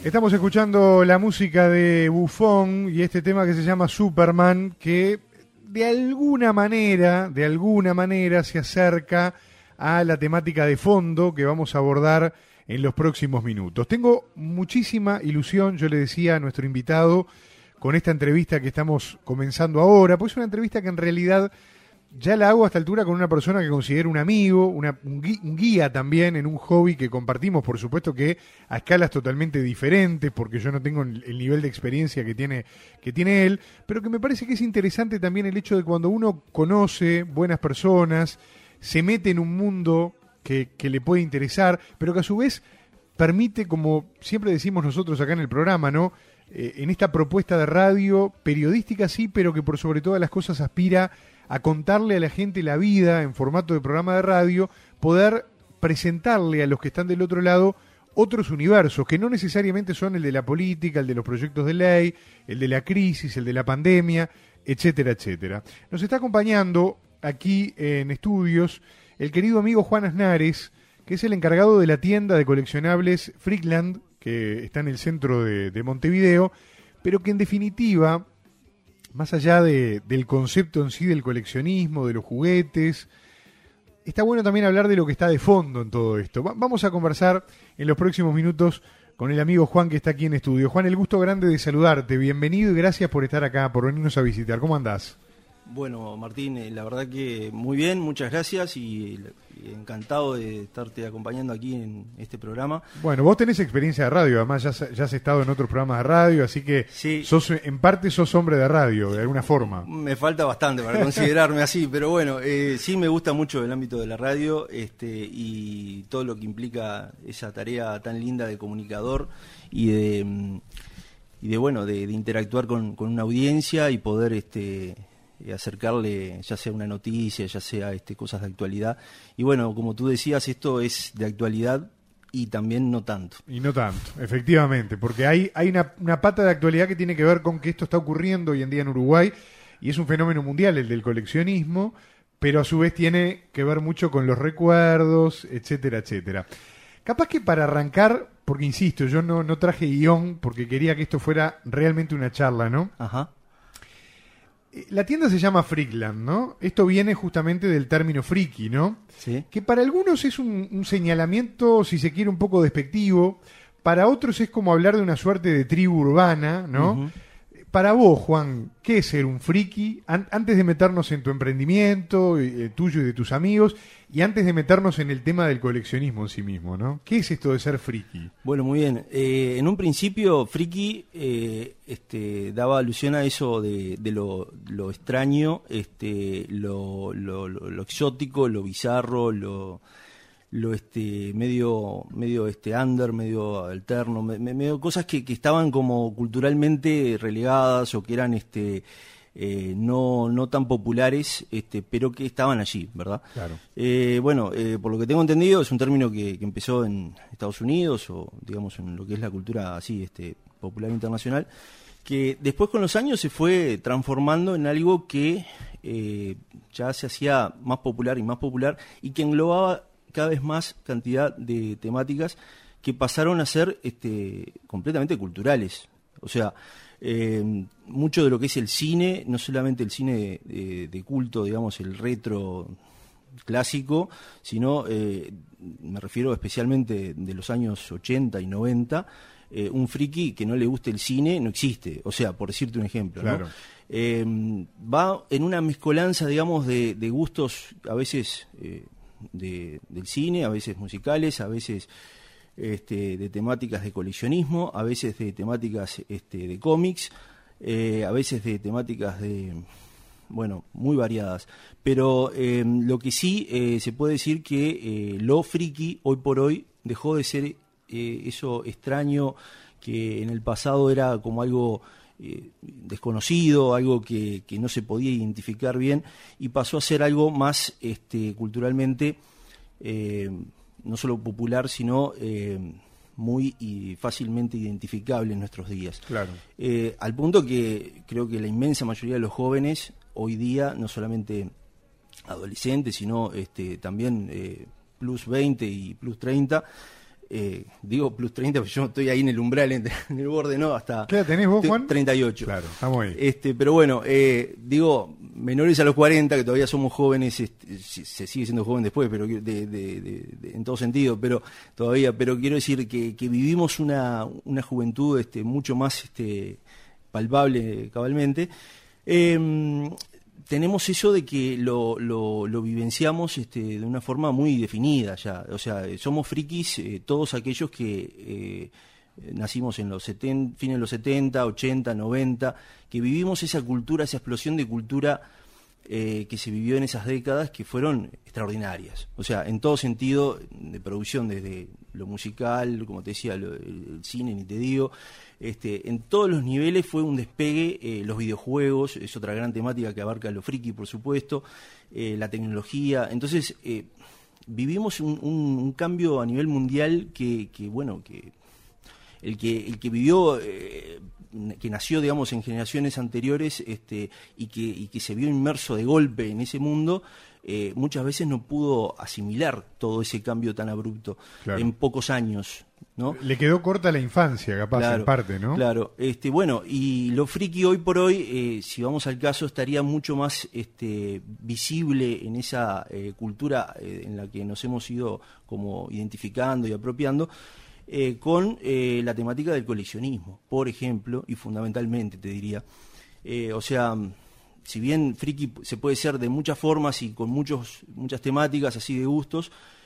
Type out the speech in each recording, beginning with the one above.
Estamos escuchando la música de Buffon y este tema que se llama Superman, que de alguna manera se acerca a la temática de fondo que vamos a abordar en los próximos minutos. Tengo muchísima ilusión, yo le decía a nuestro invitado, con esta entrevista que estamos comenzando ahora, pues es una entrevista que en realidad ya la hago a esta altura con una persona que considero un amigo, un guía también en un hobby que compartimos, por supuesto que a escalas totalmente diferentes, porque yo no tengo el nivel de experiencia que tiene él, pero que me parece que es interesante también el hecho de cuando uno conoce buenas personas, se mete en un mundo que le puede interesar, pero que a su vez permite, como siempre decimos nosotros acá en el programa, ¿no? En esta propuesta de radio periodística sí, pero que por sobre todas las cosas aspira a contarle a la gente la vida en formato de programa de radio, poder presentarle a los que están del otro lado otros universos, que no necesariamente son el de la política, el de los proyectos de ley, el de la crisis, el de la pandemia, etcétera, etcétera. Nos está acompañando aquí en estudios el querido amigo Juan Aznares, que es el encargado de la tienda de coleccionables Freakland, que está en el centro de Montevideo, pero que en definitiva, más allá del concepto en sí del coleccionismo, de los juguetes, está bueno también hablar de lo que está de fondo en todo esto. Vamos a conversar en los próximos minutos con el amigo Juan, que está aquí en estudio. Juan, el gusto grande de saludarte, bienvenido y gracias por estar acá, por venirnos a visitar. ¿Cómo andás? Bueno, Martín, la verdad que muy bien, muchas gracias y encantado de estarte acompañando aquí en este programa. Bueno, vos tenés experiencia de radio, además ya has estado en otros programas de radio, así que sí, en parte sos hombre de radio, de alguna forma. Me falta bastante para considerarme así, pero bueno, sí me gusta mucho el ámbito de la radio y todo lo que implica esa tarea tan linda de comunicador y de interactuar con una audiencia y poder acercarle ya sea una noticia, ya sea cosas de actualidad. Y bueno, como tú decías, esto es de actualidad y también no tanto. Y no tanto, efectivamente, porque hay una pata de actualidad que tiene que ver con que esto está ocurriendo hoy en día en Uruguay y es un fenómeno mundial el del coleccionismo, pero a su vez tiene que ver mucho con los recuerdos, etcétera, etcétera. Capaz que para arrancar, porque insisto, yo no traje guión porque quería que esto fuera realmente una charla, ¿no? Ajá. La tienda se llama Freakland, ¿no? Esto viene justamente del término friki, ¿no? Sí. Que para algunos es un señalamiento, si se quiere, un poco despectivo. Para otros es como hablar de una suerte de tribu urbana, ¿no? Uh-huh. Para vos, Juan, ¿qué es ser un friki? Antes de meternos en tu emprendimiento, tuyo y de tus amigos, y antes de meternos en el tema del coleccionismo en sí mismo, ¿no? ¿Qué es esto de ser friki? Bueno, muy bien. En un principio, friki daba alusión a eso de lo extraño, lo exótico, lo bizarro, lo medio under, medio alterno, medio cosas que estaban como culturalmente relegadas o que eran no tan populares, pero que estaban allí, ¿verdad? Claro. Por lo que tengo entendido, es un término que empezó en Estados Unidos o digamos en lo que es la cultura así popular internacional, que después con los años se fue transformando en algo que ya se hacía más popular y que englobaba cada vez más cantidad de temáticas que pasaron a ser completamente culturales. O sea, mucho de lo que es el cine, no solamente el cine de culto, digamos, el retro clásico, sino, me refiero especialmente de los años 80 y 90, un friki que no le guste el cine no existe. O sea, por decirte un ejemplo, claro, ¿no? Va en una mezcolanza, digamos, de gustos a veces del cine, a veces musicales, a veces de temáticas de coleccionismo, a veces de temáticas de cómics, a veces de temáticas muy variadas. Pero lo que sí se puede decir que lo friki hoy por hoy dejó de ser eso extraño que en el pasado era como algo desconocido, algo que no se podía identificar bien, y pasó a ser algo más culturalmente no solo popular, sino muy fácilmente identificable en nuestros días. Claro. Al punto que creo que la inmensa mayoría de los jóvenes hoy día, no solamente adolescentes, sino también plus 20 y plus 30, digo plus 30, porque yo estoy ahí en el umbral, en el borde, ¿no? Hasta ¿Qué edad tenés vos, Juan? 38. Claro, estamos ahí. Pero bueno, digo, menores a los 40, que todavía somos jóvenes, se sigue siendo joven después, pero en todo sentido, pero quiero decir que vivimos una juventud mucho más palpable cabalmente. Tenemos eso de que lo vivenciamos de una forma muy definida ya. O sea, somos frikis todos aquellos que nacimos en los fines de los 70, 80, 90, que vivimos esa cultura, esa explosión de cultura que se vivió en esas décadas, que fueron extraordinarias. O sea, en todo sentido de producción, desde lo musical, como te decía, el cine, ni te digo. En todos los niveles fue un despegue. Los videojuegos es otra gran temática que abarca lo friki, por supuesto, la tecnología. Entonces vivimos un cambio a nivel mundial que el que vivió, que nació, digamos, en generaciones anteriores, y que se vio inmerso de golpe en ese mundo, muchas veces no pudo asimilar todo ese cambio tan abrupto, claro, en pocos años, ¿no? Le quedó corta la infancia, capaz, claro, en parte, ¿no? Claro, bueno, y lo friki hoy por hoy, si vamos al caso, estaría mucho más visible en esa cultura en la que nos hemos ido como identificando y apropiando, con la temática del coleccionismo, por ejemplo, y fundamentalmente, te diría. O sea, si bien friki se puede ser de muchas formas y con muchas temáticas así de gustos,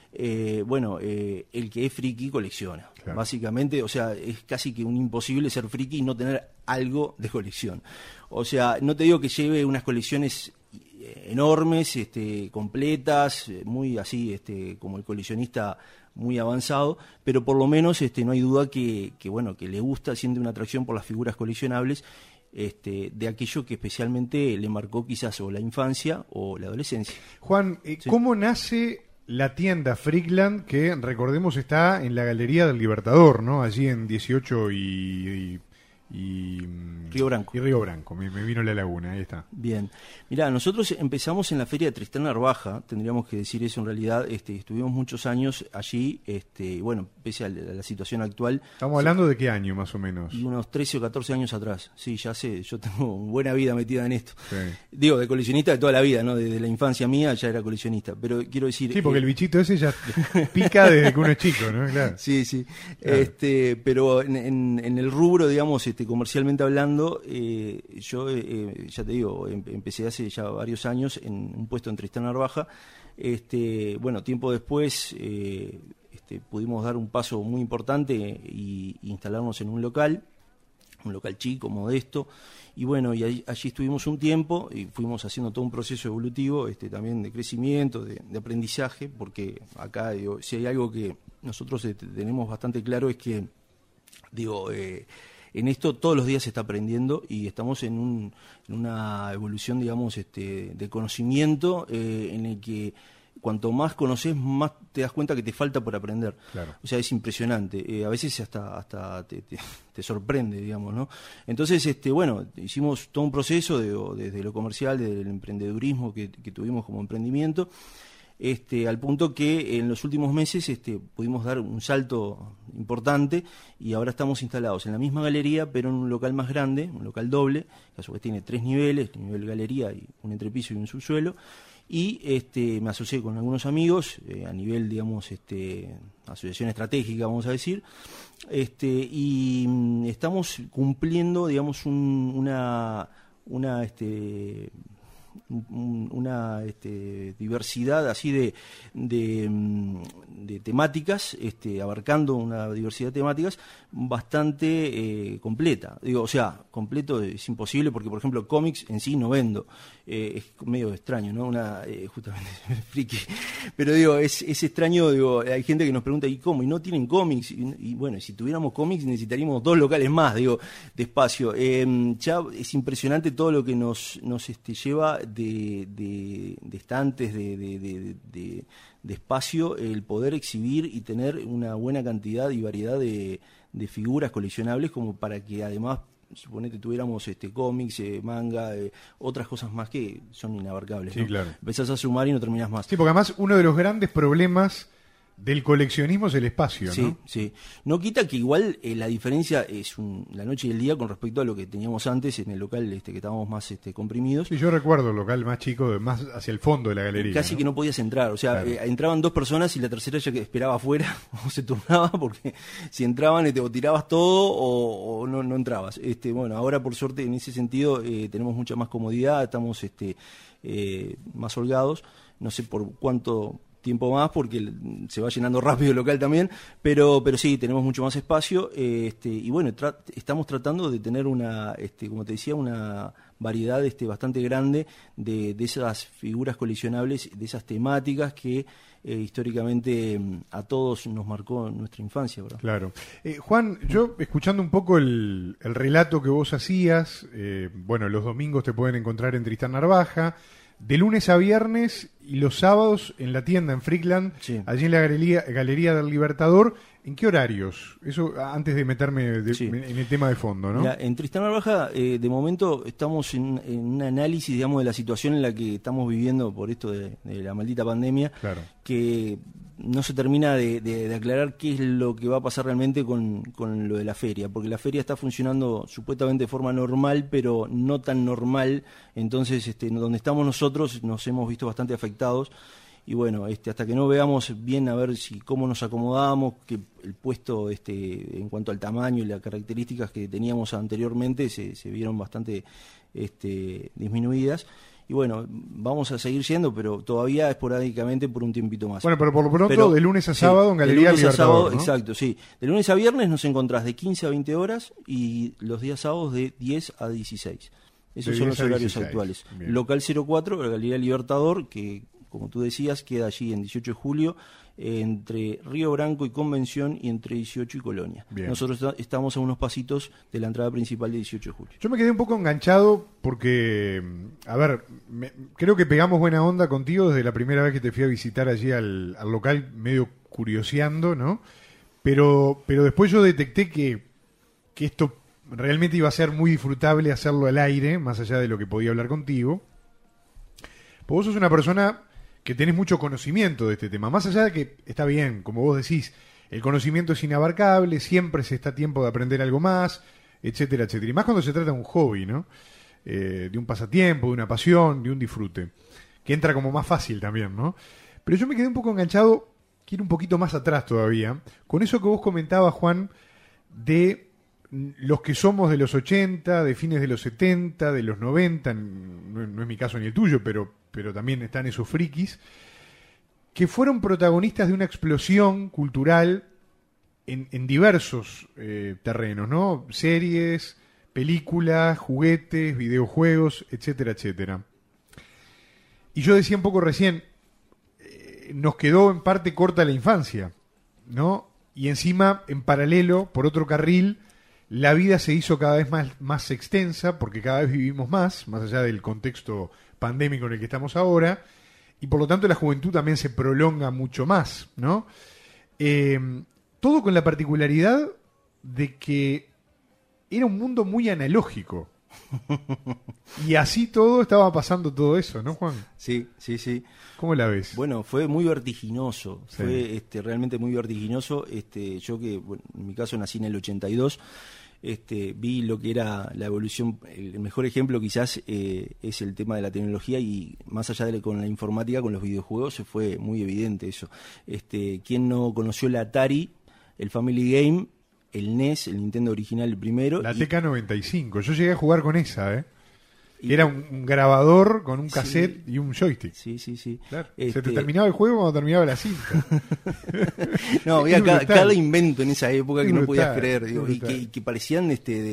el que es friki colecciona, claro, básicamente. O sea, es casi que un imposible ser friki y no tener algo de colección. O sea, no te digo que lleve unas colecciones enormes, completas, muy así, como el coleccionista muy avanzado, pero por lo menos no hay duda que le gusta, siente una atracción por las figuras coleccionables, de aquello que especialmente le marcó quizás o la infancia o la adolescencia. Juan, sí, ¿cómo nace la tienda Freakland, que recordemos está en la Galería del Libertador, ¿no? Allí en 18 y Río Branco. Y Río Branco, me vino la laguna, ahí está. Bien, mirá, nosotros empezamos en la feria de Tristán Narvaja, tendríamos que decir eso en realidad. Estuvimos muchos años allí, pese a la situación actual. ¿Estamos hablando de qué año más o menos? Unos 13 o 14 años atrás. Sí, ya sé, yo tengo buena vida metida en esto. Sí. Digo, de coleccionista de toda la vida, ¿no? Desde la infancia mía ya era coleccionista, pero quiero decir... Sí, porque el bichito ese ya pica desde que uno es chico, ¿no? Claro. Sí, sí. Claro. Pero en el rubro, digamos, comercialmente hablando, yo ya te digo, empecé hace ya varios años en un puesto en Tristán Narvaja. Tiempo después pudimos dar un paso muy importante y instalarnos en un local chico, modesto, y allí estuvimos un tiempo y fuimos haciendo todo un proceso evolutivo, también de crecimiento, de aprendizaje, porque acá, si hay algo que nosotros tenemos bastante claro es que, en esto todos los días se está aprendiendo y estamos en una evolución, digamos, de conocimiento, en el que cuanto más conoces, más te das cuenta que te falta por aprender. Claro. O sea, es impresionante. A veces hasta te sorprende, digamos, ¿no? Entonces, hicimos todo un proceso desde lo comercial, desde el emprendedurismo que tuvimos como emprendimiento, al punto que en los últimos meses pudimos dar un salto importante y ahora estamos instalados en la misma galería, pero en un local más grande, un local doble, que a su vez tiene 3 niveles, nivel galería y un entrepiso y un subsuelo, y me asocié con algunos amigos a nivel, digamos, asociación estratégica, vamos a decir, y estamos cumpliendo, digamos, una diversidad así de temáticas, abarcando una diversidad de temáticas bastante completa. Completo es imposible porque, por ejemplo, cómics en sí no vendo. Es medio extraño, ¿no? Justamente friki. Pero es extraño, hay gente que nos pregunta, ¿y cómo? ¿Y no tienen cómics? Y bueno, si tuviéramos cómics necesitaríamos 2 locales más, de espacio. Ya es impresionante todo lo que nos lleva de estantes, de espacio, el poder exhibir y tener una buena cantidad y variedad de figuras coleccionables, como para que además, suponete, tuviéramos cómics, manga, otras cosas más que son inabarcables. Sí, ¿no? Claro. Empezás a sumar y no terminás más. Sí, porque además uno de los grandes problemas del coleccionismo es el espacio, sí, ¿no? Sí. No quita que igual la diferencia es la noche y el día con respecto a lo que teníamos antes en el local que estábamos más comprimidos. Sí, yo recuerdo el local más chico, más hacia el fondo de la galería. Casi ¿no? que no podías entrar, o sea, Claro. entraban 2 personas y la tercera ya que esperaba afuera o se turnaba, porque si entraban o tirabas todo o no entrabas. Bueno, ahora por suerte en ese sentido tenemos mucha más comodidad, estamos más holgados, no sé por cuánto tiempo más porque se va llenando rápido el local también, pero sí, tenemos mucho más espacio, y bueno, estamos tratando de tener como te decía, una variedad bastante grande de esas figuras coleccionables, de esas temáticas que históricamente a todos nos marcó en nuestra infancia, ¿verdad? Claro. Juan, yo escuchando un poco el relato que vos hacías, bueno, los domingos te pueden encontrar en Tristán Narvaja, de lunes a viernes y los sábados en la tienda en Freakland, Sí. allí en la Galería del Libertador. ¿En qué horarios? Eso antes de meterme Sí. en el tema de fondo, ¿no? Mira, en Tristán Narvaja, de momento estamos en un análisis, digamos, de la situación en la que estamos viviendo por esto de la maldita pandemia, Claro. que no se termina de aclarar qué es lo que va a pasar realmente con lo de la feria, porque la feria está funcionando supuestamente de forma normal, pero no tan normal. Entonces, donde estamos nosotros nos hemos visto bastante afectados. Y bueno, hasta que no veamos bien a ver cómo nos acomodamos, que el puesto en cuanto al tamaño y las características que teníamos anteriormente se vieron bastante disminuidas. Y bueno, vamos a seguir yendo, pero todavía esporádicamente por un tiempito más. Bueno, pero por lo pronto, de lunes a sábado en Galería de lunes Libertador, a sábado, ¿no? exacto, sí. De lunes a viernes nos encontrás de 15 a 20 horas y los días sábados de 10 a 16. Esos De son los 10 a horarios 16. actuales. Bien. Local 04, la Galería Libertador, que como tú decías, queda allí en 18 de julio, entre Río Branco y Convención y entre 18 y Colonia. Bien. Nosotros estamos a unos pasitos de la entrada principal de 18 de julio. Yo me quedé un poco enganchado porque, a ver, creo que pegamos buena onda contigo desde la primera vez que te fui a visitar allí al local, medio curioseando, ¿no? Pero después yo detecté que esto realmente iba a ser muy disfrutable hacerlo al aire, más allá de lo que podía hablar contigo. Pues vos sos una persona que tenés mucho conocimiento de este tema, más allá de que está bien, como vos decís, el conocimiento es inabarcable, siempre se está a tiempo de aprender algo más, etcétera, etcétera. Y más cuando se trata de un hobby, ¿no? De un pasatiempo, de una pasión, de un disfrute, que entra como más fácil también, ¿no? Pero yo me quedé un poco enganchado, quiero un poquito más atrás todavía, con eso que vos comentabas, Juan, de los que somos de los 80, de fines de los 70, de los 90, no es mi caso ni el tuyo, pero también están esos frikis, que fueron protagonistas de una explosión cultural en diversos terrenos, ¿no? Series, películas, juguetes, videojuegos, etcétera, etcétera. Y yo decía un poco recién, nos quedó en parte corta la infancia, ¿no? Y encima, en paralelo, por otro carril, la vida se hizo cada vez más extensa, porque cada vez vivimos más allá del contexto pandémico en el que estamos ahora, y por lo tanto la juventud también se prolonga mucho más, ¿no? Todo con la particularidad de que era un mundo muy analógico. Y así todo estaba pasando todo eso, ¿no, Juan? Sí. ¿Cómo la ves? Bueno, fue muy vertiginoso, Sí. fue realmente muy vertiginoso. Yo que, bueno, en mi caso nací en el 82, vi lo que era la evolución. El mejor ejemplo quizás es el tema de la tecnología, y más allá con la informática, con los videojuegos, se fue muy evidente eso. ¿Quién no conoció la Atari, el Family Game, el NES, el Nintendo original, el primero? La TK-95. Yo llegué a jugar con esa, ¿eh? Era un grabador con un cassette y un joystick. Sí. Claro. Se te terminaba el juego cuando terminaba la cinta. No, había Es brutal. cada invento en esa época que Es no brutal, podías creer, es digo, y brutal. que parecían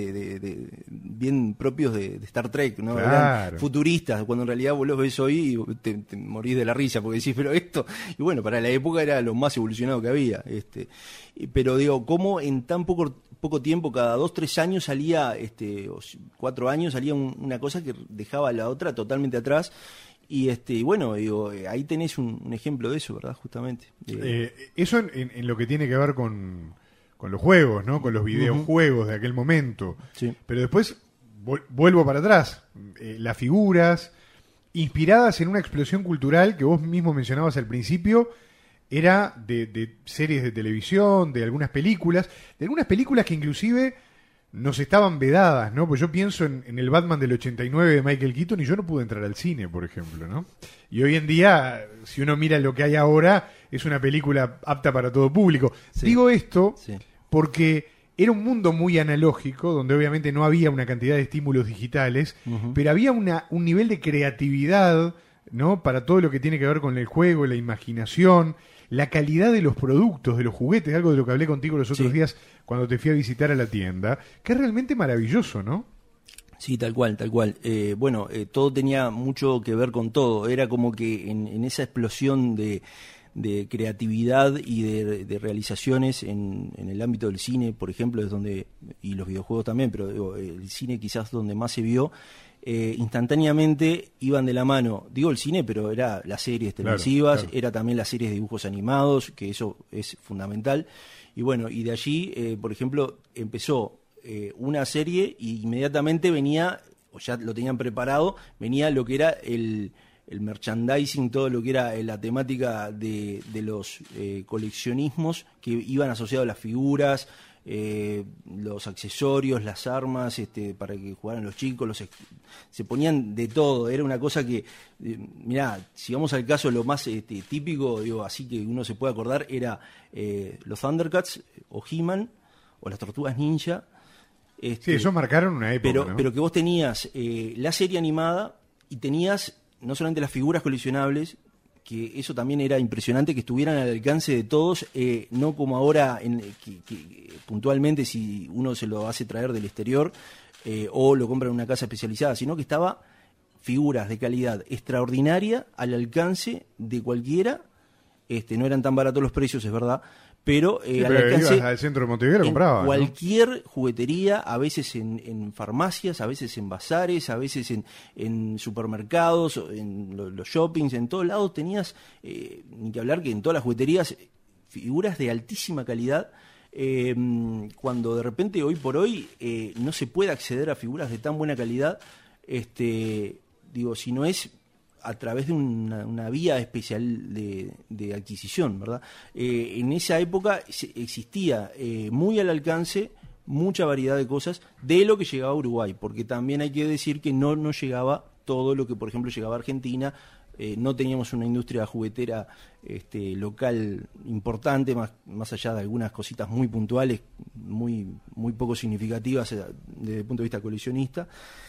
bien propios de Star Trek, ¿no? Claro. Eran futuristas, cuando en realidad vos los ves hoy y te morís de la risa porque decís, pero esto, y bueno, para la época era lo más evolucionado que había. Pero digo, ¿cómo en tan poco tiempo, cada 2-3 años salía, o 4 años, salía una cosa que dejaba a la otra totalmente atrás? Y bueno, digo, ahí tenés un ejemplo de eso, ¿verdad? Justamente. Eso en lo que tiene que ver con los juegos, ¿no? Con los videojuegos de aquel momento. Sí. Pero después vuelvo para atrás. Las figuras inspiradas en una explosión cultural que vos mismo mencionabas al principio, era de series de televisión, de algunas películas que inclusive nos estaban vedadas, ¿no? Pues yo pienso en el Batman del 89 de Michael Keaton y yo no pude entrar al cine, por ejemplo, ¿no? Y hoy en día, si uno mira lo que hay ahora, es una película apta para todo público. Sí. Digo esto Sí. porque era un mundo muy analógico, donde obviamente no había una cantidad de estímulos digitales, pero había un nivel de creatividad, ¿no? Para todo lo que tiene que ver con el juego, la imaginación, la calidad de los productos, de los juguetes, algo de lo que hablé contigo los otros días cuando te fui a visitar a la tienda, que es realmente maravilloso, ¿no? Sí, tal cual, tal cual. Todo tenía mucho que ver con todo. Era como que en esa explosión de creatividad y de realizaciones en el ámbito del cine, por ejemplo, es donde, y los videojuegos también, pero digo, el cine quizás donde más se vio, instantáneamente iban de la mano, digo el cine, pero era las series televisivas, claro. Era también las series de dibujos animados, que eso es fundamental. Y bueno, y de allí, por ejemplo, empezó una serie y inmediatamente venía, o ya lo tenían preparado, venía lo que era el merchandising, todo lo que era la temática de los coleccionismos que iban asociados a las figuras, los accesorios, las armas, para que jugaran los chicos, se ponían de todo. Era una cosa que, mirá, si vamos al caso, lo más típico, digo, así que uno se puede acordar, era los Thundercats o He-Man o las Tortugas Ninja. Sí, eso marcaron una época, ¿no? Pero que vos tenías la serie animada y tenías no solamente las figuras coleccionables, que eso también era impresionante, que estuvieran al alcance de todos, no como ahora, que puntualmente si uno se lo hace traer del exterior o lo compra en una casa especializada, sino que estaba figuras de calidad extraordinaria al alcance de cualquiera. No eran tan baratos los precios, es verdad, pero al alcance ibas al centro de Montevideo lo comprabas, cualquier ¿no? juguetería, a veces en farmacias, a veces en bazares, a veces en supermercados, en los shoppings, en todos lados tenías, ni que hablar que en todas las jugueterías, figuras de altísima calidad. Cuando de repente hoy por hoy no se puede acceder a figuras de tan buena calidad, digo, si no es a través de una vía especial de adquisición, ¿verdad? En esa época existía muy al alcance mucha variedad de cosas de lo que llegaba a Uruguay, porque también hay que decir que no llegaba todo lo que, por ejemplo, llegaba a Argentina. No teníamos una industria juguetera local importante, más allá de algunas cositas muy puntuales, muy poco significativas desde el punto de vista coleccionista.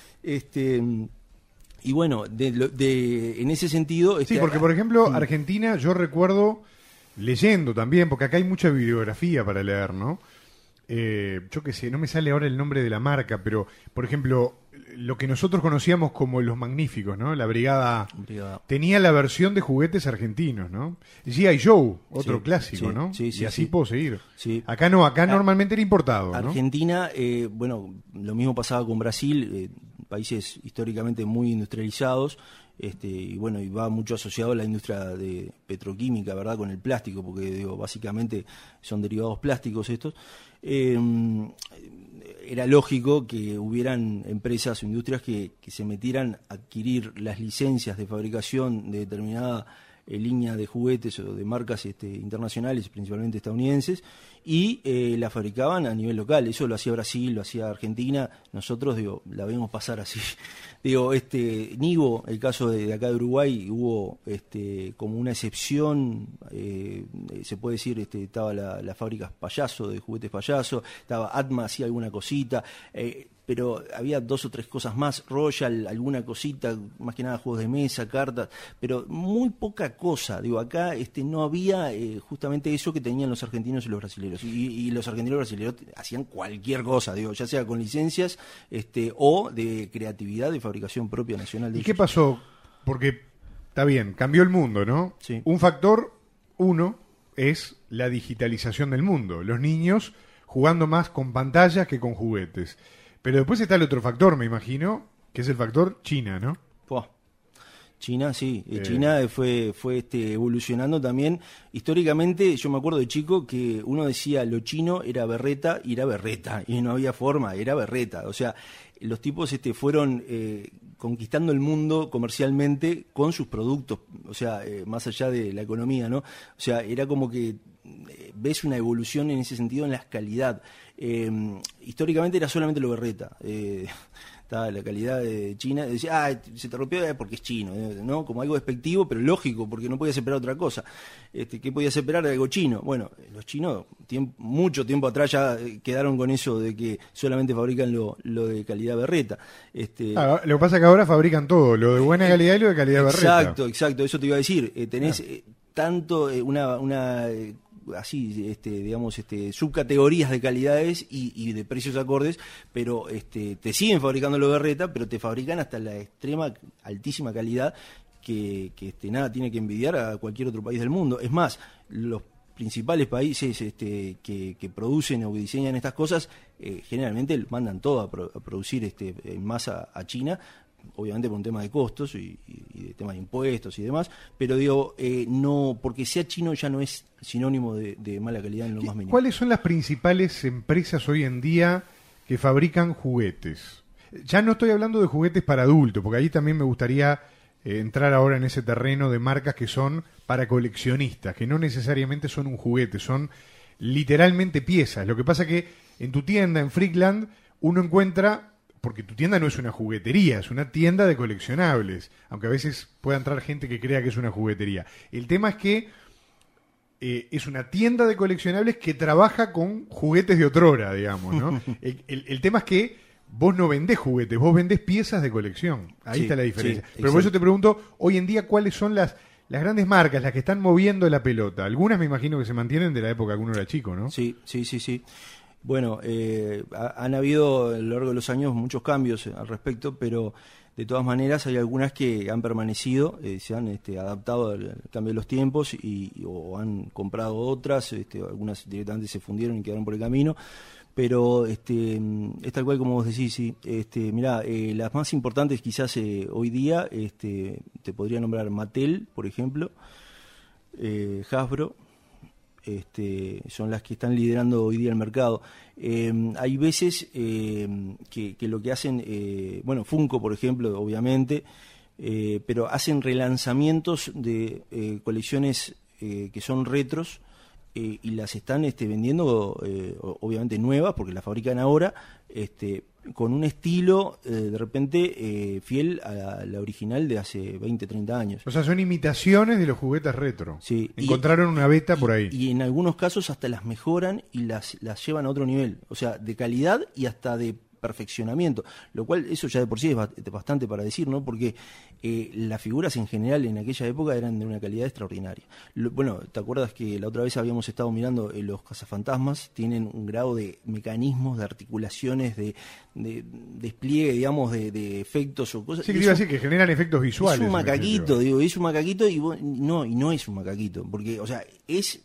Y bueno, en ese sentido... Sí, porque por ejemplo, Argentina, yo recuerdo, leyendo también, porque acá hay mucha bibliografía para leer, ¿no? Yo qué sé, no me sale ahora el nombre de la marca, pero, por ejemplo, lo que nosotros conocíamos como Los Magníficos, ¿no? La Brigada tenía la versión de juguetes argentinos, ¿no? G.I. Joe, otro clásico, ¿no? Sí, y así puedo seguir. Sí. Acá no, acá normalmente era importado, ¿no? Argentina, lo mismo pasaba con Brasil, países históricamente muy industrializados, y va mucho asociado a la industria de petroquímica, ¿verdad? Con el plástico, porque digo, básicamente son derivados plásticos estos. Era lógico que hubieran empresas o industrias que se metieran a adquirir las licencias de fabricación de determinada línea de juguetes o de marcas internacionales, principalmente estadounidenses, y la fabricaban a nivel local. Eso lo hacía Brasil, lo hacía Argentina. Nosotros, la vemos pasar así. Nigo, el caso de acá de Uruguay, hubo como una excepción, se puede decir, estaba la fábrica Payaso, de juguetes Payaso, estaba Atma, hacía alguna cosita, pero había 2 o 3 cosas más, Royal, alguna cosita, más que nada juegos de mesa, cartas, pero muy poca cosa. Acá no había justamente eso que tenían los argentinos y los brasileños. Y los argentinos y los brasileños hacían cualquier cosa, ya sea con licencias o de creatividad, de fabricación propia nacional. ¿Y qué pasó? Porque, está bien, cambió el mundo, ¿no? Sí. Un factor, uno, es la digitalización del mundo. Los niños jugando más con pantallas que con juguetes. Pero después está el otro factor, me imagino, que es el factor China, ¿no? China, sí. China fue evolucionando también. Históricamente, yo me acuerdo de chico que uno decía lo chino era berreta y era berreta. Y no había forma, era berreta. O sea, los tipos fueron conquistando el mundo comercialmente con sus productos, o sea, más allá de la economía, ¿no? O sea, era como que ves una evolución en ese sentido en la calidad. Históricamente era solamente lo berreta. Estaba la calidad de China, decía, se te rompió porque es chino, ¿no? Como algo despectivo, pero lógico, porque no podías esperar otra cosa. ¿Qué podías esperar de algo chino? Bueno, los chinos, mucho tiempo atrás ya quedaron con eso de que solamente fabrican lo de calidad berreta. Lo que pasa es que ahora fabrican todo, lo de buena calidad y lo de calidad berreta. Exacto, eso te iba a decir. Tenés tanto una así, digamos, subcategorías de calidades y de precios acordes, pero te siguen fabricando lo berreta, pero te fabrican hasta la altísima calidad que nada tiene que envidiar a cualquier otro país del mundo. Es más, los principales países que producen o diseñan estas cosas generalmente mandan todo a producir en masa a China, obviamente por un tema de costos y de temas de impuestos y demás, pero digo, no, porque sea chino ya no es sinónimo de mala calidad en lo más mínimo. ¿Cuáles son las principales empresas hoy en día que fabrican juguetes? Ya no estoy hablando de juguetes para adultos, porque ahí también me gustaría entrar ahora en ese terreno de marcas que son para coleccionistas, que no necesariamente son un juguete, son literalmente piezas. Lo que pasa que en tu tienda, en Freakland, uno encuentra... Porque tu tienda no es una juguetería, es una tienda de coleccionables, aunque a veces pueda entrar gente que crea que es una juguetería. El tema es que es una tienda de coleccionables que trabaja con juguetes de otrora, digamos, ¿no? El tema es que vos no vendés juguetes, vos vendés piezas de colección. Ahí está la diferencia. Sí, pero por eso te pregunto, hoy en día, ¿cuáles son las grandes marcas, las que están moviendo la pelota? Algunas me imagino que se mantienen de la época que uno era chico, ¿no? Sí. Bueno, han habido a lo largo de los años muchos cambios al respecto, pero de todas maneras hay algunas que han permanecido, se han adaptado al cambio de los tiempos o han comprado otras, algunas directamente se fundieron y quedaron por el camino, pero es tal cual como vos decís, sí. Mirá, las más importantes quizás hoy día, te podría nombrar Mattel, por ejemplo, Hasbro. Son las que están liderando hoy día el mercado. Hay veces que lo que hacen, Funko, por ejemplo, obviamente, pero hacen relanzamientos de colecciones que son retros y las están vendiendo, obviamente nuevas, porque las fabrican ahora, con un estilo de repente fiel a la original de hace 20, 30 años. O sea, son imitaciones de los juguetes retro. Sí. Encontraron una beta por ahí. Y en algunos casos hasta las mejoran y las llevan a otro nivel, o sea, de calidad y hasta de perfeccionamiento, lo cual eso ya de por sí es bastante para decir, ¿no? Porque las figuras en general en aquella época eran de una calidad extraordinaria. Bueno, ¿te acuerdas que la otra vez habíamos estado mirando los cazafantasmas? Tienen un grado de mecanismos, de articulaciones, de despliegue, digamos, de efectos o cosas. Sí, que iba a decir que generan efectos visuales. Es un macaquito, es un macaquito y no es un macaquito, porque, o sea, es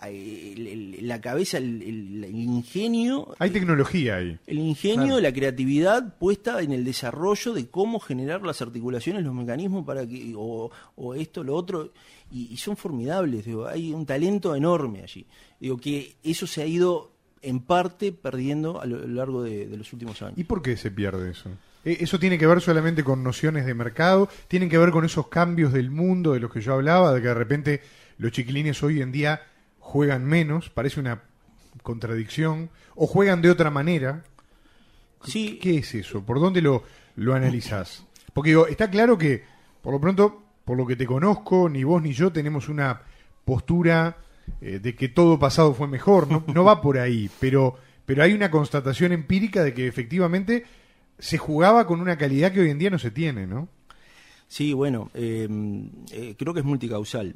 la cabeza, el ingenio. Hay tecnología ahí. El ingenio, claro. La creatividad puesta en el desarrollo de cómo generar las articulaciones, los mecanismos para que, o esto, lo otro, y son formidables. Digo, hay un talento enorme allí. Digo que eso se ha ido en parte perdiendo a lo largo de los últimos años. ¿Y por qué se pierde eso? ¿Eso tiene que ver solamente con nociones de mercado? ¿Tienen que ver con esos cambios del mundo de los que yo hablaba? De que de repente los chiquilines hoy en día juegan menos, parece una contradicción, o juegan de otra manera. Sí. ¿Qué es eso? ¿Por dónde lo analizás? Porque digo, está claro que, por lo pronto, por lo que te conozco, ni vos ni yo tenemos una postura de que todo pasado fue mejor, no va por ahí, pero hay una constatación empírica de que efectivamente se jugaba con una calidad que hoy en día no se tiene, ¿no? Sí, bueno, creo que es multicausal.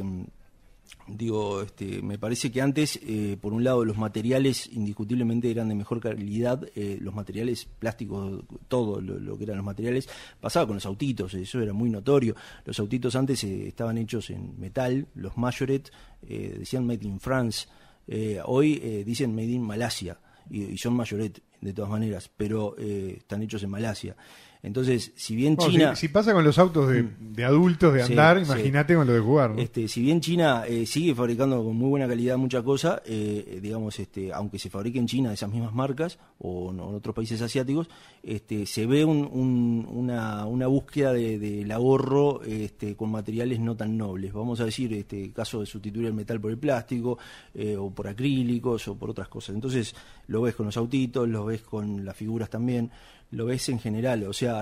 Me parece que antes, por un lado, los materiales indiscutiblemente eran de mejor calidad, los materiales plásticos, todo lo que eran los materiales, pasaba con los autitos, eso era muy notorio. Los autitos antes estaban hechos en metal, los Majoret decían Made in France, hoy dicen Made in Malasia, y son Majoret de todas maneras, pero están hechos en Malasia. Entonces, si bien Bueno, China... si pasa con los autos de adultos de andar, sí, imagínate con lo de jugar, ¿no? Si bien China sigue fabricando con muy buena calidad mucha cosa, digamos, aunque se fabrique en China esas mismas marcas o en otros países asiáticos, se ve una búsqueda del ahorro con materiales no tan nobles. Vamos a decir, caso de sustituir el metal por el plástico, o por acrílicos o por otras cosas. Entonces, lo ves con los autitos, lo ves con las figuras también, lo ves en general. O sea,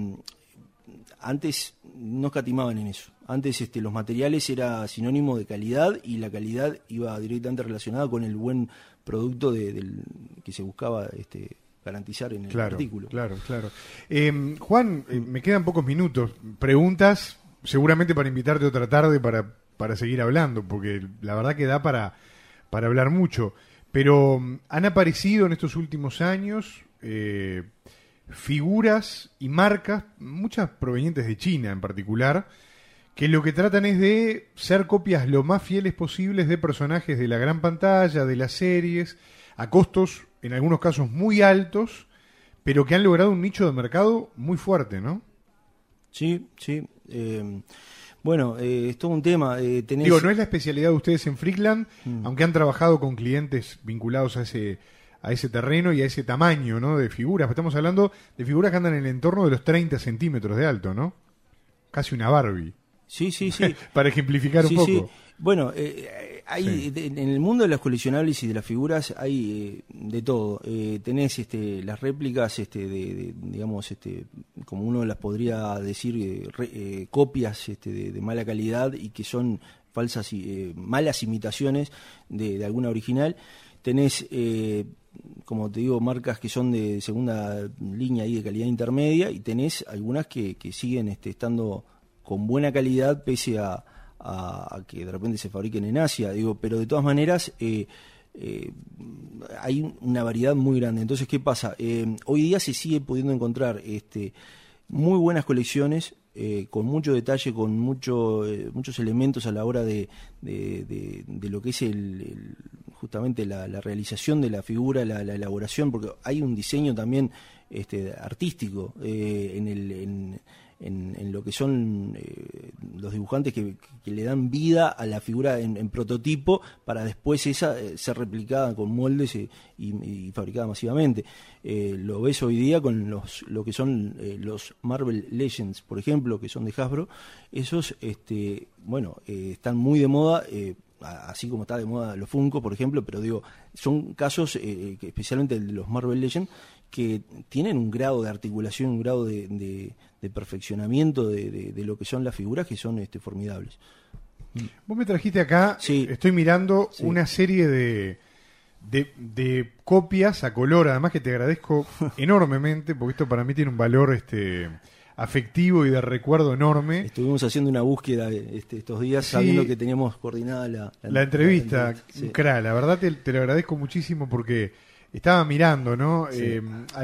antes no escatimaban en eso. Antes los materiales era sinónimo de calidad y la calidad iba directamente relacionada con el buen producto que se buscaba garantizar en el artículo. Claro. Juan, me quedan pocos minutos. Preguntas, seguramente para invitarte otra tarde para seguir hablando, porque la verdad que da para hablar mucho. Pero han aparecido en estos últimos años figuras y marcas, muchas provenientes de China en particular, que lo que tratan es de ser copias lo más fieles posibles de personajes de la gran pantalla, de las series, a costos, en algunos casos, muy altos, pero que han logrado un nicho de mercado muy fuerte, ¿no? Sí. Bueno, es todo un tema. Digo, no es la especialidad de ustedes en Freakland, aunque han trabajado con clientes vinculados a ese terreno y a ese tamaño, ¿no?, de figuras. Estamos hablando de figuras que andan en el entorno de los 30 centímetros de alto, ¿no? Casi una Barbie. Sí. Para ejemplificar un poco. Sí. Bueno, en el mundo de los coleccionables y de las figuras hay de todo. Tenés las réplicas, digamos, como uno las podría decir, copias de mala calidad y que son falsas y malas imitaciones de alguna original. Tenés, como te digo, marcas que son de segunda línea y de calidad intermedia, y tenés algunas que siguen estando con buena calidad pese a que de repente se fabriquen en Asia, pero de todas maneras hay una variedad muy grande. Entonces, ¿qué pasa? Hoy día se sigue pudiendo encontrar muy buenas colecciones, con mucho detalle, con muchos elementos a la hora de lo que es justamente la realización de la figura, la elaboración, porque hay un diseño también artístico en lo que son los dibujantes que le dan vida a la figura en prototipo para después esa ser replicada con moldes y fabricada masivamente. Lo ves hoy día con lo que son los Marvel Legends, por ejemplo, que son de Hasbro. Esos están muy de moda, así como está de moda los Funko, por ejemplo, pero son casos, especialmente el de los Marvel Legends, que tienen un grado de articulación, un grado de perfeccionamiento de lo que son las figuras, que son formidables. Vos me trajiste acá, sí. Estoy mirando una serie de copias a color, además que te agradezco enormemente, porque esto para mí tiene un valor afectivo y de recuerdo enorme. Estuvimos haciendo una búsqueda estos días, sabiendo que teníamos coordinada la entrevista. Sí. La verdad te lo agradezco muchísimo, porque estaba mirando, ¿no? Sí.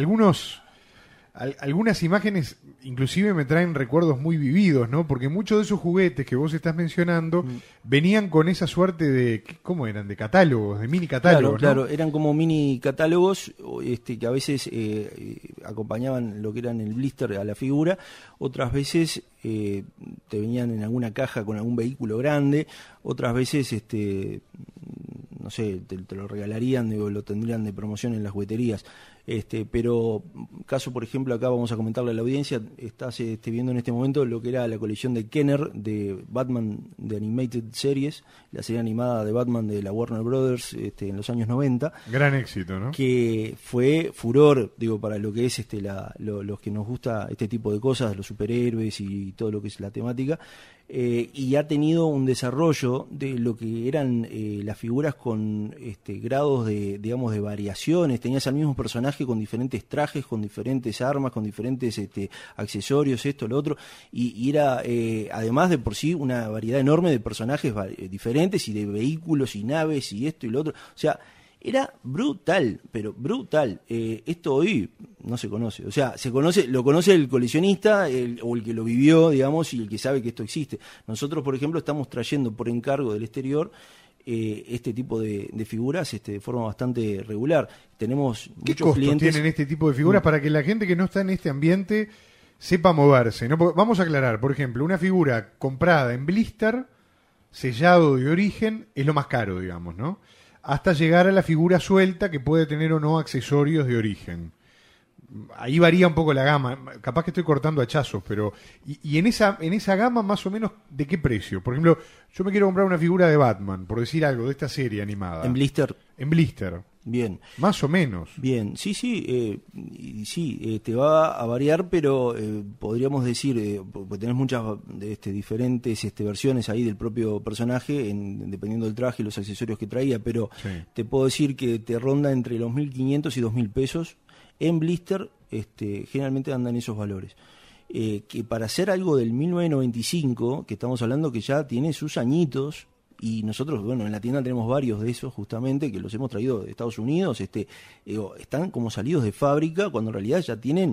Algunas imágenes inclusive me traen recuerdos muy vividos, ¿no? Porque muchos de esos juguetes que vos estás mencionando venían con esa suerte de, ¿cómo eran? De catálogos, de mini catálogos, claro, ¿no? Eran como mini catálogos que a veces acompañaban lo que era en el blister a la figura, otras veces te venían en alguna caja con algún vehículo grande, otras veces no sé, te lo regalarían o lo tendrían de promoción en las jugueterías. Pero caso, por ejemplo, acá vamos a comentarle a la audiencia, estás viendo en este momento lo que era la colección de Kenner de Batman de Animated Series, la serie animada de Batman de la Warner Brothers en los años 90. Gran éxito, ¿no? Que fue furor, para lo que es los que nos gusta este tipo de cosas, los superhéroes y todo lo que es la temática. Y ha tenido un desarrollo de lo que eran las figuras con grados de variaciones. Tenías al mismo personaje con diferentes trajes, con diferentes armas, con diferentes accesorios, esto, lo otro, y era además de por sí una variedad enorme de personajes diferentes y de vehículos y naves y esto y lo otro. O sea, era brutal, pero brutal. Esto hoy no se conoce. O sea, lo conoce el coleccionista o el que lo vivió, digamos, y el que sabe que esto existe. Nosotros, por ejemplo, estamos trayendo por encargo del exterior este tipo de figuras de forma bastante regular. Tenemos ¿Qué muchos costos clientes. Tienen este tipo de figuras para que la gente que no está en este ambiente sepa moverse, ¿no? Vamos a aclarar, por ejemplo, una figura comprada en blister, sellado de origen, es lo más caro, digamos, ¿no? Hasta llegar a la figura suelta que puede tener o no accesorios de origen. Ahí varía un poco la gama, capaz que estoy cortando hachazos, pero y en esa gama más o menos, ¿de qué precio? Por ejemplo, yo me quiero comprar una figura de Batman, por decir algo, de esta serie animada. ¿En blister? En blister. Bien. Más o menos. Bien, te va a variar, pero podríamos decir, porque tenés muchas diferentes versiones ahí del propio personaje, dependiendo del traje y los accesorios que traía, pero sí, te puedo decir que te ronda entre los 1.500 y 2.000 pesos. En blister generalmente andan esos valores. Que para hacer algo del 1995, que estamos hablando que ya tiene sus añitos, y nosotros, bueno, en la tienda tenemos varios de esos justamente, que los hemos traído de Estados Unidos, están como salidos de fábrica, cuando en realidad ya tienen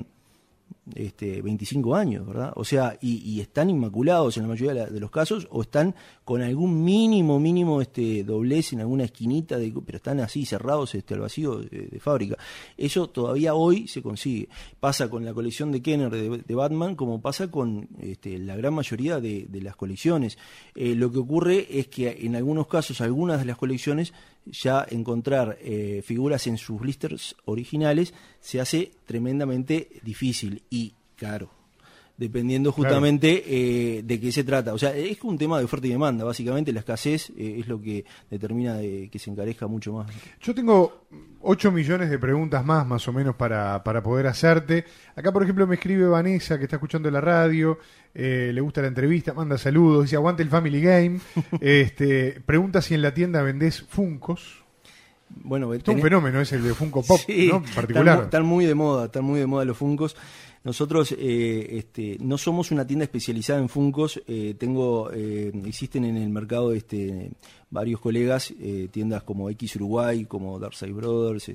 25 años, ¿verdad? O sea, y están inmaculados en la mayoría de los casos, o están con algún mínimo doblez en alguna esquinita, pero están así cerrados al vacío de fábrica. Eso todavía hoy se consigue. Pasa con la colección de Kenner de Batman, como pasa con la gran mayoría de las colecciones. Lo que ocurre es que en algunos casos, algunas de las colecciones, ya encontrar figuras en sus blisters originales se hace tremendamente difícil y caro, dependiendo justamente de qué se trata. O sea, es un tema de oferta y demanda, básicamente la escasez es lo que determina que se encarezca mucho más. Yo tengo 8 millones de preguntas más o menos para poder hacerte. Acá, por ejemplo, me escribe Vanessa, que está escuchando la radio, le gusta la entrevista, manda saludos, dice aguante el Family Game. Pregunta si en la tienda vendés Funkos. Bueno, es un fenómeno, es el de Funko Pop, sí, ¿no? En particular. Están muy de moda los Funkos. Nosotros no somos una tienda especializada en Funkos. Existen en el mercado varios colegas, tiendas como X Uruguay, como Darkside Brothers,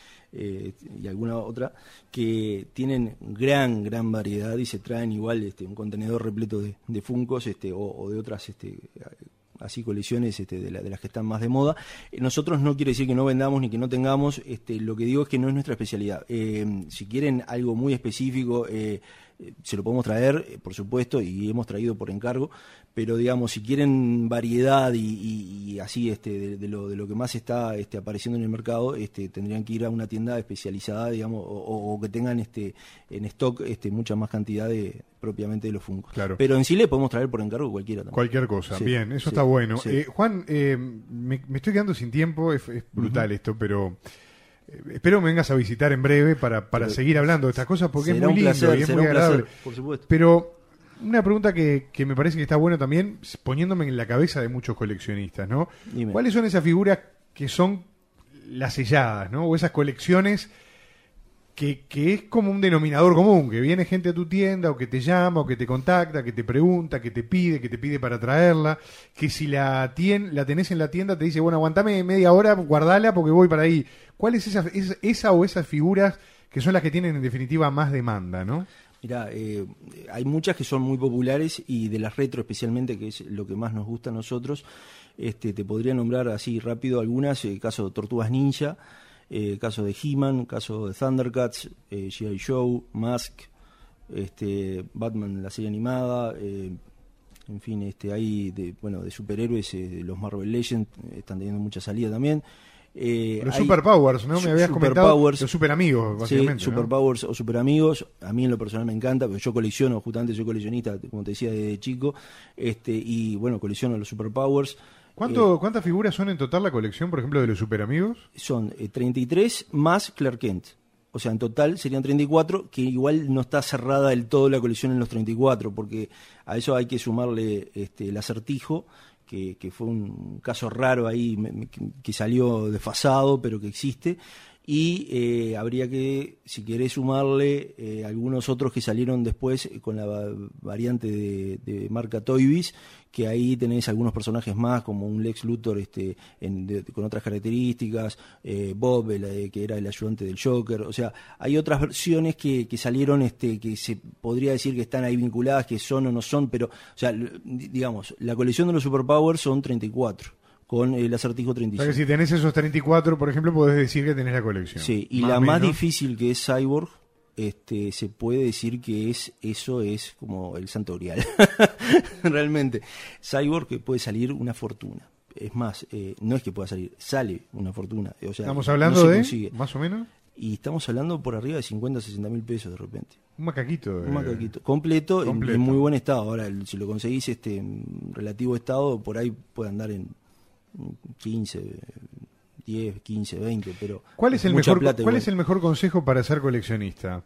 y alguna otra, que tienen gran variedad y se traen igual un contenedor repleto de Funkos o de otras así colecciones de las que están más de moda. Nosotros no quiere decir que no vendamos ni que no tengamos, lo que digo es que no es nuestra especialidad. Si quieren algo muy específico, se lo podemos traer, por supuesto, y hemos traído por encargo, pero digamos, si quieren variedad y así de lo que más está apareciendo en el mercado, tendrían que ir a una tienda especializada, digamos, o que tengan en stock mucha más cantidad propiamente de los Funkos. Claro. Pero en sí le podemos traer por encargo cualquiera también. Cualquier cosa, sí, bien, eso sí, está bueno. Sí. Juan, me estoy quedando sin tiempo, es brutal esto, pero espero que me vengas a visitar en breve para seguir hablando de estas cosas, porque es muy lindo y es muy agradable. Placer, por supuesto. Pero una pregunta que me parece que está buena también, poniéndome en la cabeza de muchos coleccionistas, ¿no? Dime. ¿Cuáles son esas figuras que son las selladas, ¿no? O esas colecciones que es como un denominador común, que viene gente a tu tienda o que te llama o que te contacta, que te pregunta, que te pide para traerla, que si la tenés en la tienda te dice, bueno, aguantame media hora, guardala porque voy para ahí. ¿Cuál es esa o esas figuras que son las que tienen en definitiva más demanda, ¿no? Mirá, hay muchas que son muy populares y de las retro especialmente, que es lo que más nos gusta a nosotros. Te podría nombrar así rápido algunas, caso de Tortugas Ninja, caso de He-Man, caso de Thundercats, G.I. Joe, Mask, Batman, la serie animada, en fin, hay de superhéroes, los Marvel Legends están teniendo mucha salida también. Los Superpowers, ¿no? Me habías comentado los Superamigos, básicamente. Sí, Superpowers, ¿no? O Superamigos, a mí en lo personal me encanta, porque yo colecciono, justamente soy coleccionista, como te decía, desde chico, y bueno, colecciono los Superpowers. ¿Cuántas figuras son en total la colección, por ejemplo, de los Superamigos? Son 33 más Clark Kent. O sea, en total serían 34, que igual no está cerrada del todo la colección en los 34, porque a eso hay que sumarle el Acertijo, que fue un caso raro ahí, que salió desfasado, pero que existe. Y habría que, si querés, sumarle algunos otros que salieron después con la variante de marca Toy Biz, que ahí tenés algunos personajes más, como un Lex Luthor con otras características, Bob, que era el ayudante del Joker. O sea, hay otras versiones que salieron, que se podría decir que están ahí vinculadas, que son o no son, pero, o sea, digamos, la colección de los Superpowers son 34. Con el Acertijo 35. O sea que si tenés esos 34, por ejemplo, podés decir que tenés la colección. Sí, y la más difícil, que es Cyborg, se puede decir que eso es como el santo grial. Realmente. Cyborg que puede salir una fortuna. Es más, no es que pueda salir, sale una fortuna. O sea, estamos hablando no se de, consigue. más o menos, Y estamos hablando por arriba de 50, 60 mil pesos de repente. un macaquito. Un macaquito. Completo. En muy buen estado. Ahora, si lo conseguís en relativo estado, por ahí puede andar en 15, 10, 15, 20, pero... ¿Cuál es el mejor consejo para ser coleccionista?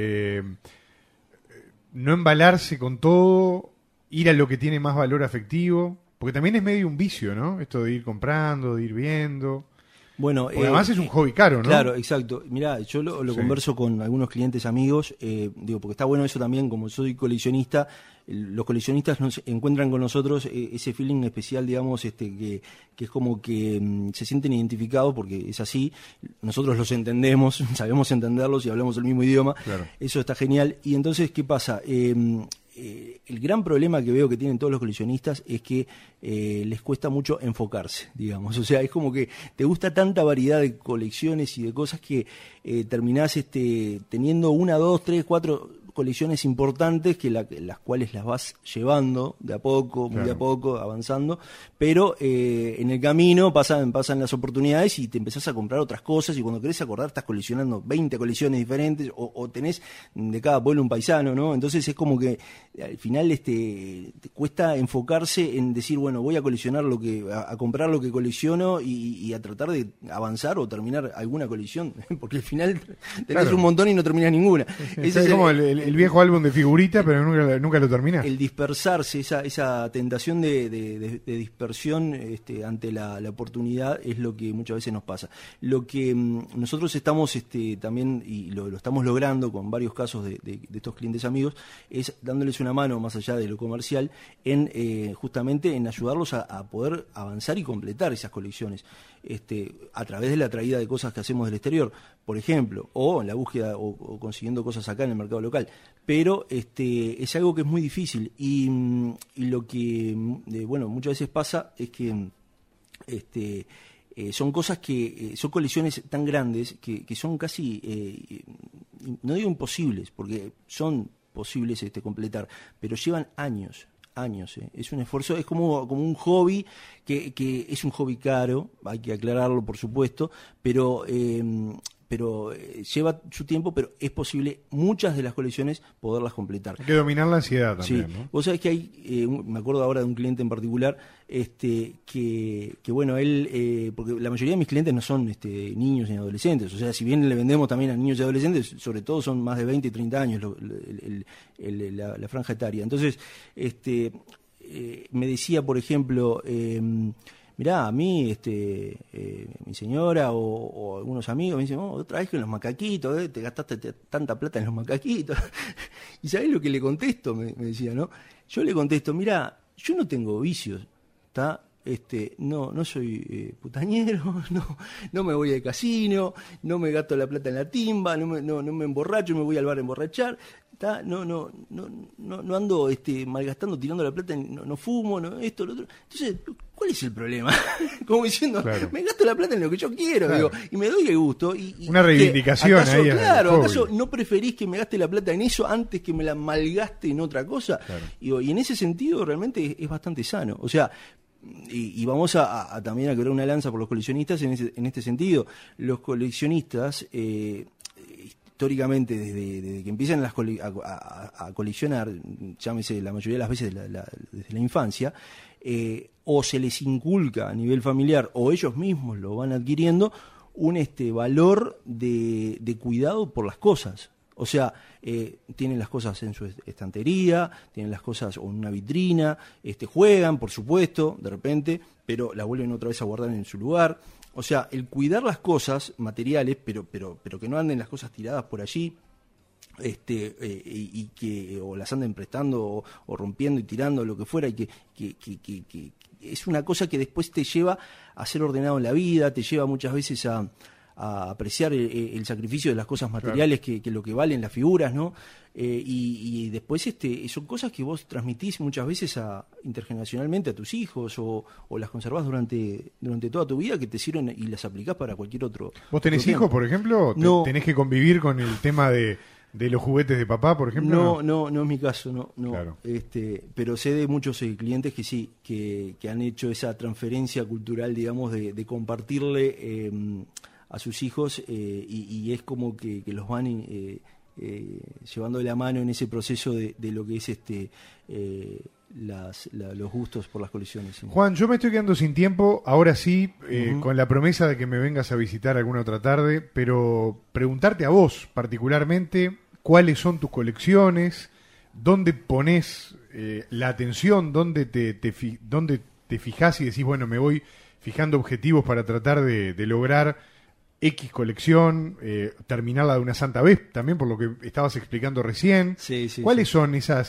No embalarse con todo, ir a lo que tiene más valor afectivo, porque también es medio un vicio, ¿no? Esto de ir comprando, de ir viendo... Bueno, además es un hobby caro, ¿no? Claro, exacto. Mirá, yo lo converso con algunos clientes amigos, porque está bueno eso también, como soy coleccionista, los coleccionistas nos encuentran con nosotros ese feeling especial, digamos, que es como que se sienten identificados, porque es así, nosotros los entendemos, sabemos entenderlos y hablamos el mismo idioma, claro. Eso está genial. Y entonces, ¿qué pasa? El gran problema que veo que tienen todos los coleccionistas es que les cuesta mucho enfocarse, digamos. O sea, es como que te gusta tanta variedad de colecciones y de cosas que terminás teniendo 1, 2, 3, 4 colecciones importantes las cuales las vas llevando de a poco, muy de a poco, avanzando, pero en el camino pasan las oportunidades y te empezás a comprar otras cosas, y cuando querés acordar estás coleccionando 20 colecciones diferentes o tenés de cada pueblo un paisano, ¿no? Entonces es como que al final te cuesta enfocarse en decir, bueno, voy a coleccionar a comprar lo que colecciono y a tratar de avanzar o terminar alguna colección, porque al final tenés un montón y no terminás ninguna. Ese es como el viejo álbum de figuritas, pero nunca lo terminás. El dispersarse, esa tentación de dispersión ante la oportunidad es lo que muchas veces nos pasa. Lo que nosotros estamos también, y lo estamos logrando con varios casos de estos clientes amigos, es dándoles una mano más allá de lo comercial justamente en ayudarlos a poder avanzar y completar esas colecciones a través de la traída de cosas que hacemos del exterior, por ejemplo, o en la búsqueda o consiguiendo cosas acá en el mercado local. Pero es algo que es muy difícil y lo que muchas veces pasa es que son cosas que son colecciones tan grandes que son casi no digo imposibles, porque son posibles completar, pero llevan años. Es un esfuerzo, es como un hobby que es un hobby caro, hay que aclararlo por supuesto, pero lleva su tiempo, pero es posible muchas de las colecciones poderlas completar. Hay que dominar la ansiedad también, sí. ¿no? Vos sabés que hay, me acuerdo ahora de un cliente en particular, que bueno, él, porque la mayoría de mis clientes no son niños ni adolescentes, o sea, si bien le vendemos también a niños y adolescentes, sobre todo son más de 20 y 30 años la franja etaria. Entonces, me decía, por ejemplo, mirá, a mí, mi señora o algunos amigos me dicen, otra vez con los macaquitos, te gastaste tanta plata en los macaquitos. ¿Y sabés lo que le contesto? Me decía, ¿no? Yo le contesto, mirá, yo no tengo vicios, ¿está? No soy putañero, no me voy al casino, no me gasto la plata en la timba, no me emborracho, no me voy al bar a emborrachar, ¿tá? No ando malgastando, tirando la plata, no fumo, esto, lo otro. Entonces, ¿cuál es el problema? Como diciendo, claro, me gasto la plata en lo que yo quiero, claro, digo, y me doy el gusto. Una reivindicación ahí. Claro, ¿acaso no preferís que me gaste la plata en eso antes que me la malgaste en otra cosa? Claro. Y en ese sentido realmente es bastante sano. O sea, y vamos también a quebrar una lanza por los coleccionistas en este sentido. Los coleccionistas, históricamente, desde que empiezan a coleccionar, llámese la mayoría de las veces desde la infancia, o se les inculca a nivel familiar o ellos mismos lo van adquiriendo un valor de cuidado por las cosas. O sea, tienen las cosas en su estantería, tienen las cosas en una vitrina, juegan, por supuesto, de repente, pero las vuelven otra vez a guardar en su lugar. O sea, el cuidar las cosas materiales, pero que no anden las cosas tiradas por allí, y que o las anden prestando o rompiendo y tirando, lo que fuera, y que es una cosa que después te lleva a ser ordenado en la vida, te lleva muchas veces a apreciar el sacrificio de las cosas materiales, claro, que lo que valen las figuras, ¿no? Y después son cosas que vos transmitís muchas veces intergeneracionalmente a tus hijos o las conservás durante toda tu vida, que te sirven y las aplicás para cualquier otro. ¿Vos tenés hijos, por ejemplo? No. ¿Tenés que convivir con el tema de de los juguetes de papá, por ejemplo? No es mi caso, no. Claro. Pero sé de muchos clientes que sí, que han hecho esa transferencia cultural, digamos, de compartirle a sus hijos y es como que los van llevando de la mano en ese proceso de lo que es los gustos por las colecciones. ¿Sí? Juan, yo me estoy quedando sin tiempo, ahora sí, con la promesa de que me vengas a visitar alguna otra tarde, pero preguntarte a vos particularmente cuáles son tus colecciones, dónde pones la atención, dónde te fijás y decís, bueno, me voy fijando objetivos para tratar de lograr X colección, terminarla de una santa vez, también por lo que estabas explicando recién. Sí, ¿Cuáles son esa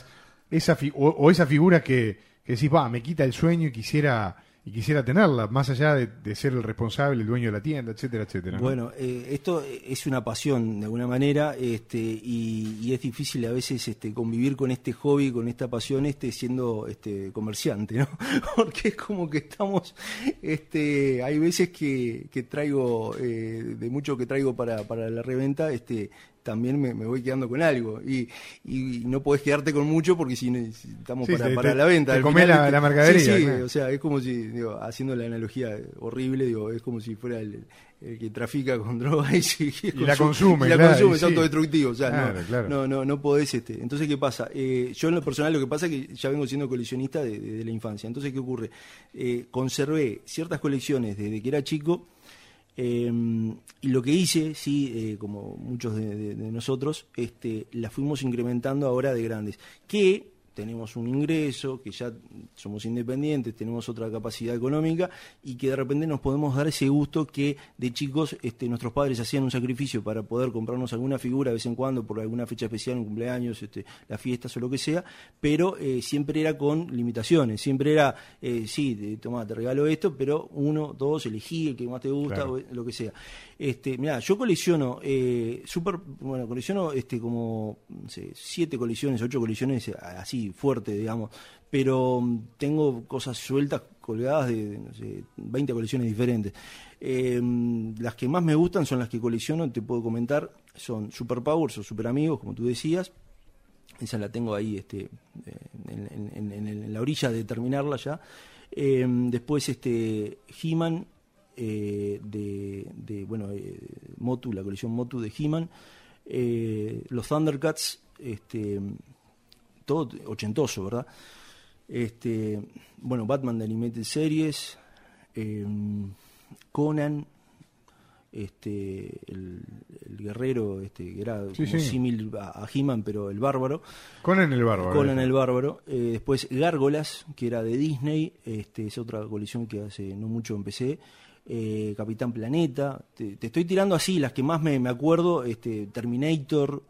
figura que decís, me quita el sueño y quisiera tenerla, más allá de ser el responsable, el dueño de la tienda, etcétera, etcétera, ¿no? Bueno, esto es una pasión de alguna manera, y es difícil a veces convivir con este hobby, con esta pasión, siendo comerciante, ¿no? Porque es como que estamos, hay veces que traigo, de mucho que traigo para la reventa, también me voy quedando con algo y no podés quedarte con mucho porque si estamos para la venta. Te comés la mercadería. Sí, o sea, es como si, haciendo la analogía horrible, es como si fuera el que trafica con drogas y la consume. Es autodestructivo, o sea, claro. No podés. Entonces, ¿qué pasa? Yo en lo personal lo que pasa es que ya vengo siendo coleccionista de la infancia. Entonces, ¿qué ocurre? Conservé ciertas colecciones desde que era chico. Y lo que hice, como muchos de nosotros, la fuimos incrementando ahora de grandes, que tenemos un ingreso, que ya somos independientes, tenemos otra capacidad económica y que de repente nos podemos dar ese gusto que de chicos nuestros padres hacían un sacrificio para poder comprarnos alguna figura de vez en cuando por alguna fecha especial, un cumpleaños, las fiestas o lo que sea, pero siempre era con limitaciones, siempre era, toma, te regalo esto, pero 1, 2, elegí el que más te gusta, claro, o lo que sea. Mirá, yo colecciono, colecciono como, no sé, 7 colecciones, 8 colecciones, así, fuerte, digamos, pero tengo cosas sueltas, colgadas de, no sé, 20 colecciones diferentes. Las que más me gustan son las que colecciono, te puedo comentar, son Superpowers o Super Amigos, como tú decías. Esa la tengo ahí en la orilla de terminarla ya. Después He-Man, Motu, la colección Motu de He-Man, los Thundercats, todo ochentoso, ¿verdad? Batman de Animated Series, Conan, el guerrero, que era símil a He-Man, pero el bárbaro. Conan el bárbaro. Después Gárgolas, que era de Disney, es otra colección que hace no mucho empecé. Capitán Planeta, te estoy tirando así las que más me acuerdo, Terminator,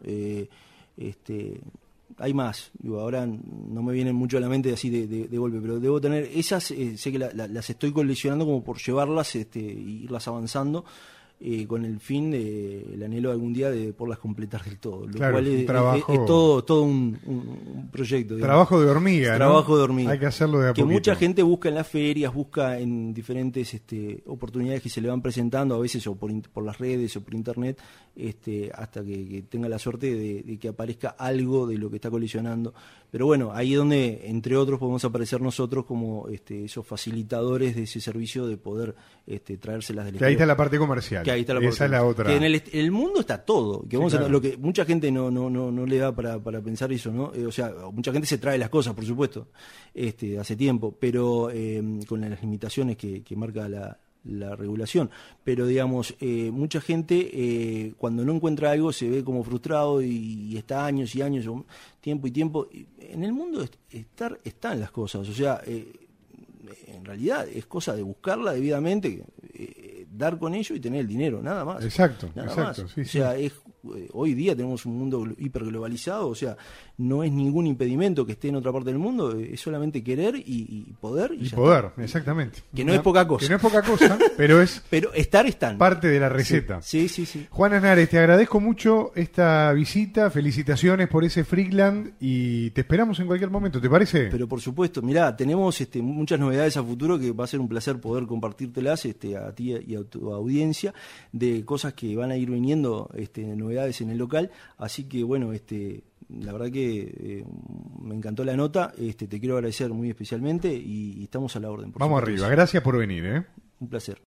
hay más, ahora no me vienen mucho a la mente así de golpe, pero debo tener esas, sé que las estoy coleccionando como por llevarlas y irlas avanzando, con el fin el anhelo de algún día de poderlas completar del todo, lo cual es todo un proyecto, digamos. Trabajo de hormiga, trabajo de hormiga, hay que hacerlo de a poquito. Que mucha gente busca en las ferias, busca en diferentes oportunidades que se le van presentando, a veces o por las redes o por internet, hasta que tenga la suerte de que aparezca algo de lo que está coleccionando. Pero bueno, ahí es donde, entre otros, podemos aparecer nosotros como esos facilitadores de ese servicio de poder traérselas del exterior. Que ahí está la parte comercial. Esa es la otra. Que en el mundo está todo. Que vamos a lo que mucha gente no le da para pensar eso, ¿no? O sea, mucha gente se trae las cosas, por supuesto, hace tiempo, pero con las limitaciones que marca la regulación, pero digamos, mucha gente cuando no encuentra algo se ve como frustrado y está años y años, tiempo y tiempo. En el mundo están las cosas, o sea, en realidad es cosa de buscarla debidamente, dar con ello y tener el dinero, nada más. Exacto. Sí, o sea, hoy día tenemos un mundo hiperglobalizado, o sea, no es ningún impedimento que esté en otra parte del mundo, es solamente querer y poder. Y poder, está. Exactamente. Que no es poca cosa. Que no es poca cosa, pero es están. Parte de la receta. Sí. Juan Henares, te agradezco mucho esta visita, felicitaciones por ese Freakland y te esperamos en cualquier momento, ¿te parece? Pero por supuesto, mirá, tenemos muchas novedades a futuro que va a ser un placer poder compartírtelas a ti y a tu audiencia, de cosas que van a ir viniendo, novedades novedades en el local, así que bueno, la verdad que me encantó la nota, te quiero agradecer muy especialmente y estamos a la orden. Vamos arriba, gracias por venir. Un placer.